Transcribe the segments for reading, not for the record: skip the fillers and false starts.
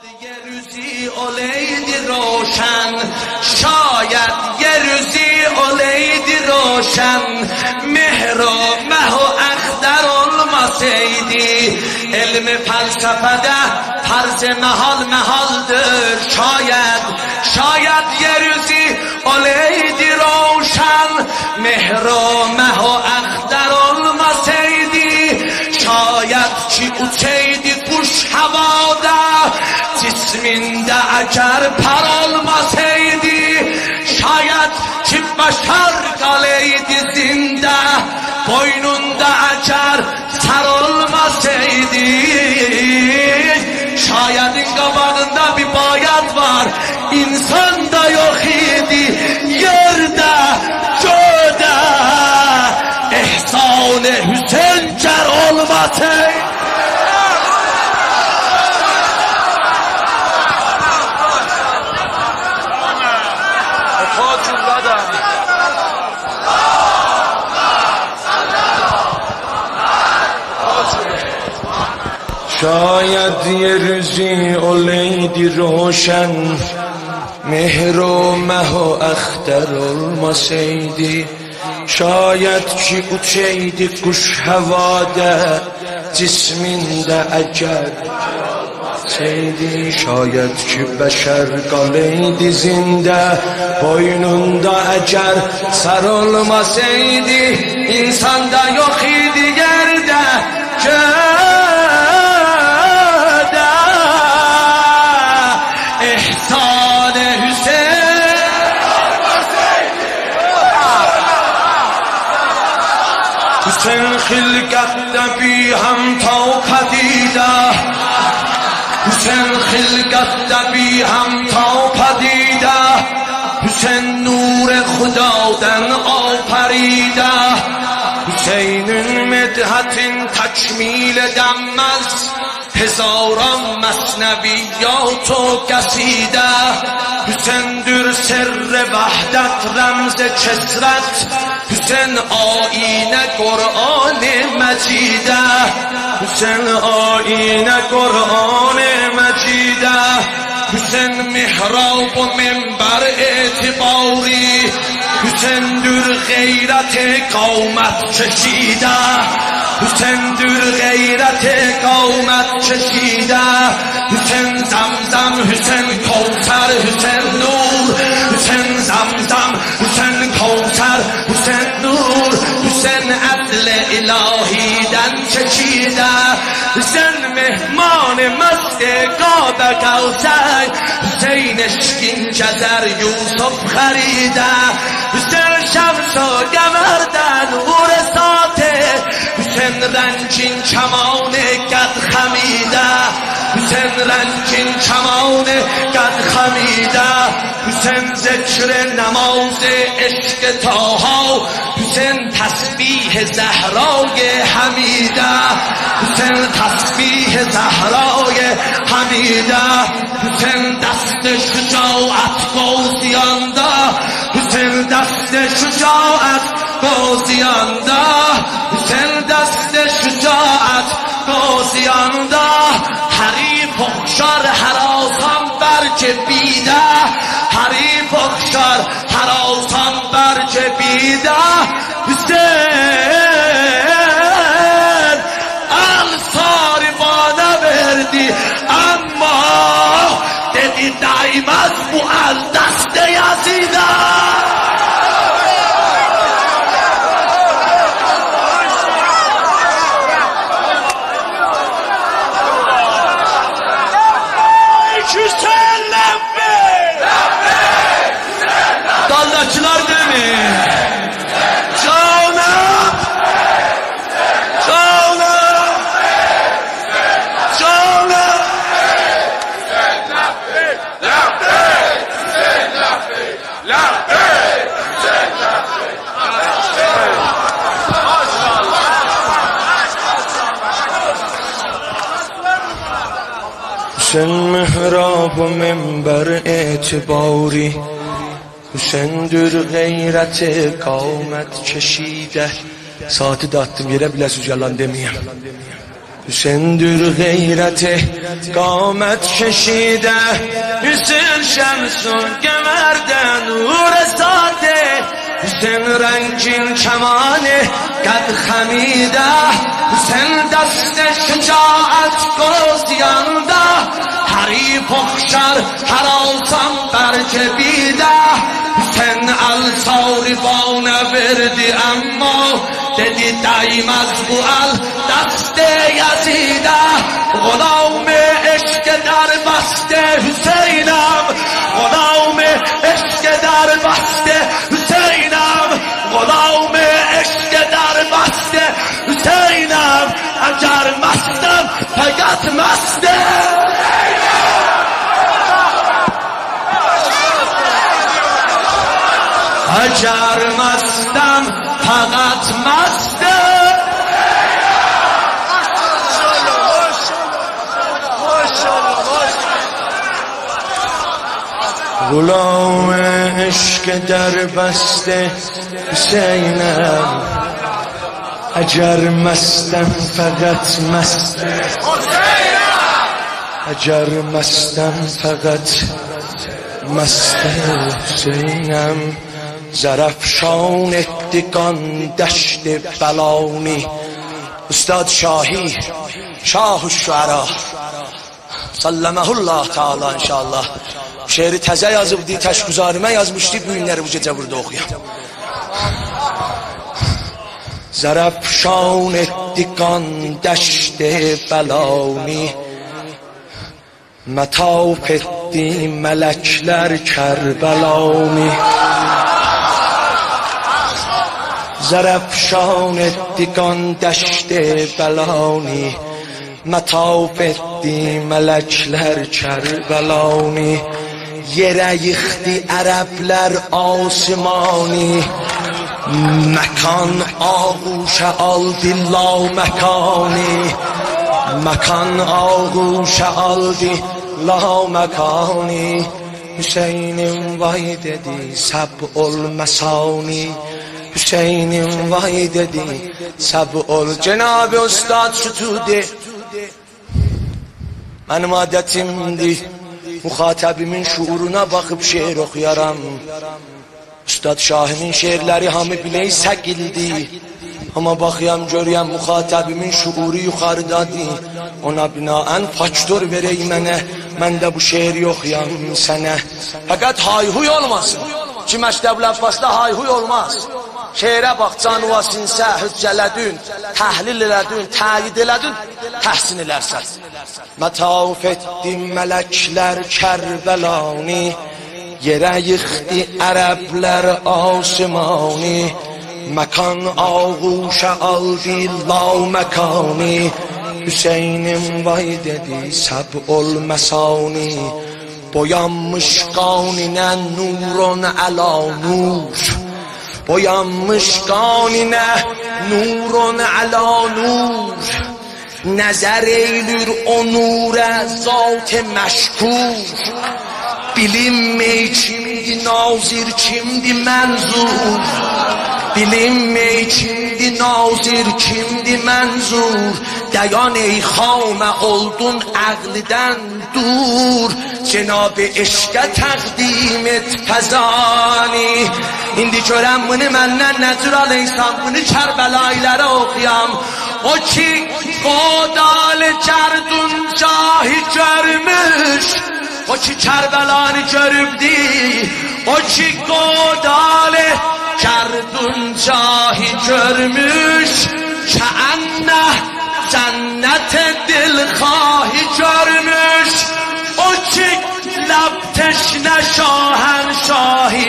یه روزی اولیدی روشن، شاید یه روزی اولیدی روشن، مهر و مه و اختر olmasaydı علم felsefede tarz mehaldir. Şayet yeryüzü olaydı roşan, mehr و meh و اختر olmasaydı, şayet ki uçaydı kuş havada, cisminde eğer par olmasaydı, şayet ki başar kalaydı zinde, boynunda eğer sar olmasaydı, şayet qabağında bir bayat var, insan da yok idi yerde göğde, ehsan-ı Hüseyin ger olmasaydı. شاید یه روزی اولیدی روشن، مهر و مه و اختر olmasaydı, şayet ki uçaydı kuş havada, cisminde eğer olmasaydı, şayet ki beşer kalaydı zinde, boynunda eğer sar olmasaydı, insanda yok idi yerde حسین خلقت بی هم تا پدیده، حسین خلقت بی هم تا پدیده، حسین نور خدادن آفریده، حسین مدحت تکمیل دم از هزاران مثنویات و کسیده، حسین در سر وحدت رمز کسرت، حسین آیین قرآن مجیده، حسین آیین قرآن مجیده، حسین محراب و منبر اعتباری، حسین در غیرت قومت چشیده، حسین در غیرت قومت چشیده، حسین زمزم، حسین کوثر، حسین نور، حسین زمزم، حسین کوثر، حسین نور، حسین عدل الهی دن چشیده، حسین مهمان مست قاب کوثر، حسین اشکین جزر یوسف خریده، حسین شمس و قمر در نور ساته، حسین رنجین کمان قد خمیده، حسین رنجین کمان قد خمیده، حسین ذکر نماز عشق طاها، حسین تسبیح زهرای حمیده، حسین تسبیح زهرای حمیده، حسین دست شجاعت غازیانده، حسین دست شجاعت غازیانده، حسین دست شجاعت غازیانده، حریف اخشار هراسان برجبیده، حریف اخشار هراسان برجبیده، حسین انصاری بانه بردی اما دیدی دایم از موال دست یزیده. Daldakçılar değil mi? Canım! Canım! Canım! حسین محراب و منبر اعتباری، حسین در غیرت قامت کشیده. Saati de attım yere, bile yalan demeyeyim. حسین غیرت قامت کشیده حسین شمسون کمرده نور ساده حسین رنگین کمان قد خمیده حسین دست شجاعت گزیانده حریف اخشر حراسان برجبیده حسین الصاری بانوردی اما دیدی دایم از بوال دست یزیده غلام عشق در بسته حسینم غلام عشق در بسته حسینم غلام عشق در بسته حسینم اگر مستم فقط مسته اگر مستم فقط مسته غلام عشق در بسته حسینم اگر مستم فقط مسته اگر مستم فقط مسته حسینم زرفشان ادگان دشت بلانی استاد شاهی شاه الشعرا سلمه الله تعالی انشاءالله şehri təzə yazıbdı, təşgüzarımə yazmışdı, bu günləri bu gecə burada oxuyam. Zərəfşan etdi qan dəşti bəlani, mətaf etdi mələklər Kərbəlani. Zərəfşan etdi qan dəşti bəlani, mətaf etdi mələklər Kərbəlani. Yerə yıxdı ərəblər asmani, məkan ağuşa aldı la məkani, məkan ağuşa aldı la məkani. Hüseynim vay dedi səb'ul məsani, Hüseynim vay dedi səb'ul. Cenab-ı Ustad şutude mənim adətimdir muhatabimin şuuruna bakıp şiir okuyaram. Üstad Şahimin şiirleri hamı bileği səkildi. Ama bakıyam görüyəm muhatabimin şuuru yukarıdadır. Ona binaen faktor verey mənə, mən də bu şiiri oxuyam sənə. Fakat hayhuy olmasın ki Məktəbül Abbasda hayhuy olmaz. Şeirə bax canvasinsə hüccələdün, təhlil elədün, təyid elədün, təhsin elərsən. Mətaf etdi mələklər Kərbəlani, yerə yıxdı ərəblər asmani, məkan ağuşa aldı la məkani. Hüseynim vay dedi səb'ul məsani, boyanmış qanınə nurun əla nur, boyanmış qanınə nurun əla nur. Nəzər eylür o nurə zat-ı məşkur, bilinmey kimdi nazir kimdi mənzur, bilinmey kimdi nazir kimdi mənzur. Dayan ey xamə oldun əqlidən dur, Cenab-ı eşqə təqdim et fəzani. İndi görəm bunu məndən nəcür aleysan, bunu Kərbəlaylərə oxuyam. O ki qodal cərdun cahi görmüş, o ki Kərbəlanı görübdi, o ki qodal cərdun cahi görmüş, kəənnə cənnət dilxahi görmüş, o ki ləb teşnə şahənşahi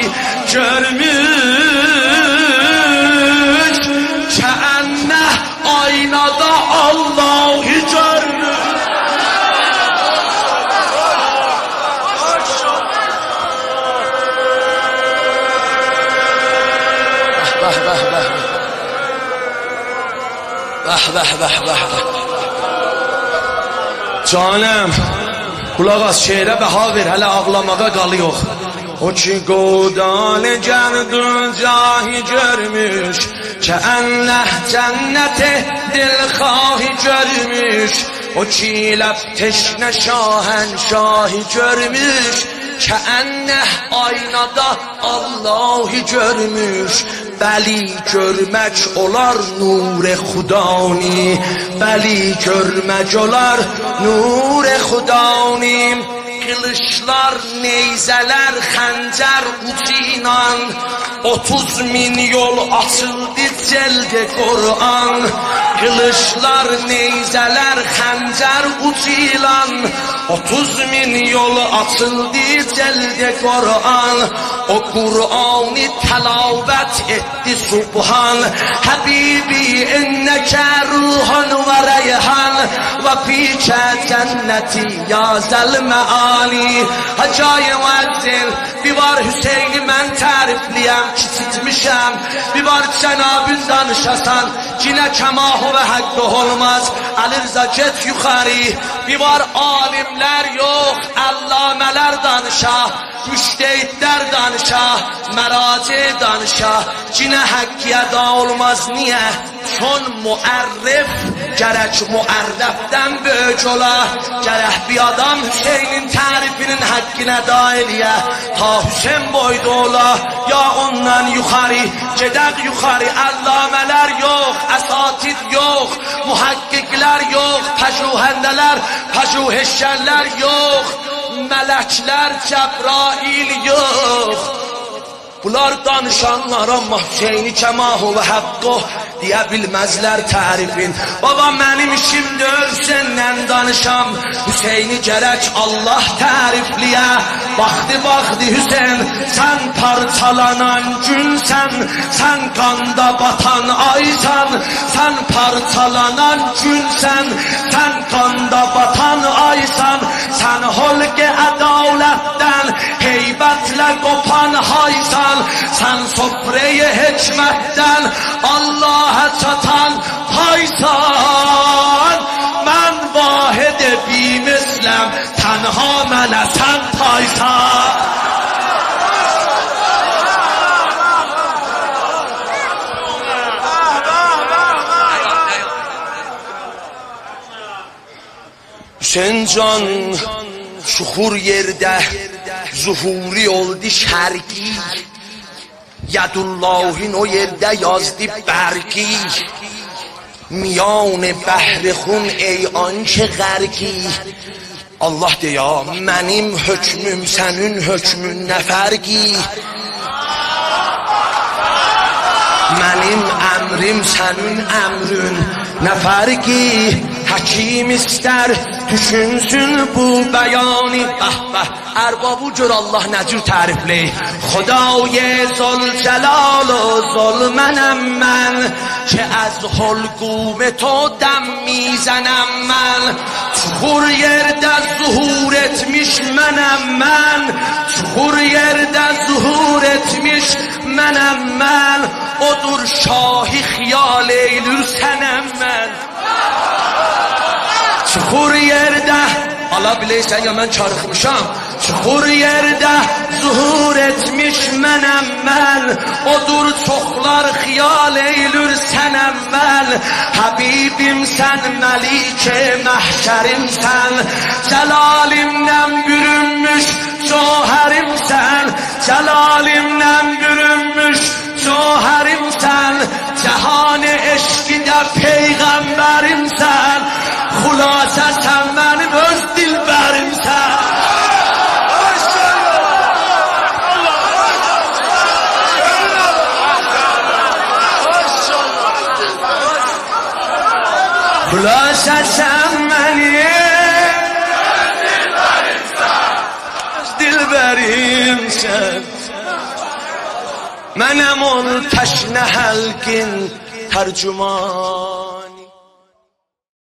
görmüş, kəənnə aynada Allah'ı görmüş. Canım, kulaq az şeirə bəha ver, hələ ağlamağa qalıyor. O ki qodal cərdun cahi görmüş, که انه جنت دلخواهی görmüş o ki lab teşne şahenşahi görmüş که انه aynada Allah'ı görmüş bəli görmək olar nur xudani bəli görmək olar nur xudani kılıçlar, neyzeler, xəncər ucu inan 30.000 yol açıldı celde Kur'an kılıçlar, neyzeler, xəncər ucu ilan 30.000 yol açıldı celde Kur'an o Kur'an'ı telavət etti Subhan Habibi inneke ruhan ve reyhan ve fike cenneti ya zelmeali Hacay müezzin bir var Hüseyin'i mən tərifliyəm kiçitmişəm bir var Cenab-ı danışasan yine kemahu ve hakkı olmaz Ali Rıza get yukarı bir var alimler yok allameler danışa müştehitler danışa meraci danışa yine hakkı da olmaz niye son muarrif gerek muarriften böyük ola gerek bir adam Hüseyin'in tarifinin hakkına dailiye ta Hüseyin boyda ola ya ondan yukarı gedək yukarı allameler yok esatid yok muhakkikler yok pəşuhendeler pəşuheşşerler yok melekler Cebrail yok bunlar danışanlar ama Hüseyin'i kemahu ve hakkı diye bilmezler tarifin baba benim işimdir senden danışam Hüseyin'i gerek Allah tarifliye baktı Hüseyin sen parçalanan gün sen kanda batan aysan sen parçalanan gün sen kanda batan aysan sen holge adaletten heybetle kopan haysan sen sofreye hikmetten Allah'a çatan paysan ben vahid-i bimislem tenha mənə sen paysan Hüseyin can çukur yerde zuhuri oldu şərqi Yadullah'ın o yerde yazdı bergi میان بحر خون ای آنچه غرقی Allah de ya mənim hökmüm sənin hökmün nə fərqi mənim əmrim sənin əmrün nə fərqi Hakim ister düşünsün bu beyani Erbabı gör Allah necür tarifli Xudای زلجلال و ظلمنم من که از حلقوم تو دم میزنم من چخور یرد از ظهور etmiş منم من چخور یرد از ظهور etmiş منم من odur şahi xiyal eylür sənəm mən çukur yerde ala bileysen ya ben çarıkmışam çukur yerde zuhur etmiş menem ben odur çoklar xiyal eylür sen evvel Habibim sen melike mahşerim sen celalimden bürünmüş cauherim sen celalimden bürünmüş cauherim sen cehan-ı eşkide peygamberim sen Xulasa sen benim öz dilberimsen Xulasa sen benim öz dilberimsen Mənim ol təşnə həlqin tərcüman